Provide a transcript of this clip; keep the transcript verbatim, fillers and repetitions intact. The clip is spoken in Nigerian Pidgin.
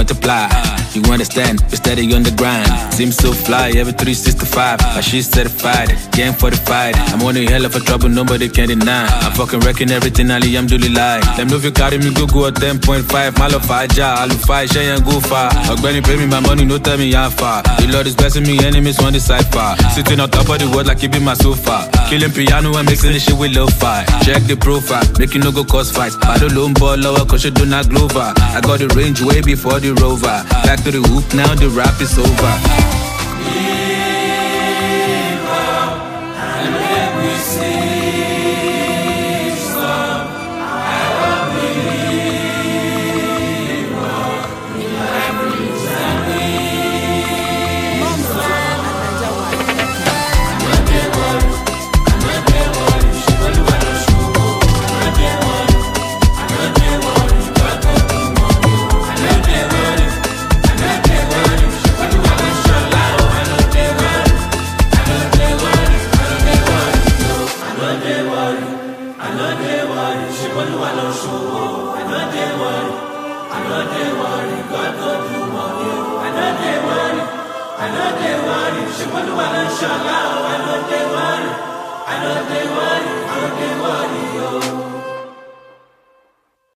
multiply. You understand? We're steady on the grind. Seems so fly, every three sixty-five. My shit certified, game fortified. I'm on a hell of a trouble, nobody can deny. I'm fucking wrecking everything, Ali, I'm doing lie. Them know if you carry me, go go at ten point five. Malo faja, alu five, shay and go far. Ogbenny pay me my money, no tell me how far. The Lord is blessing me, enemies on the side far. Sitting on top of the world like he be my sofa. Killing piano and mixing the shit with low fi. Check the profile, make you no go cause fights. I don't loan ball lower, cause you do not glover. I got the range way before the rover. Back to the hoop, now the rap is over. I know they worry, she won't want to show out, I know they worry.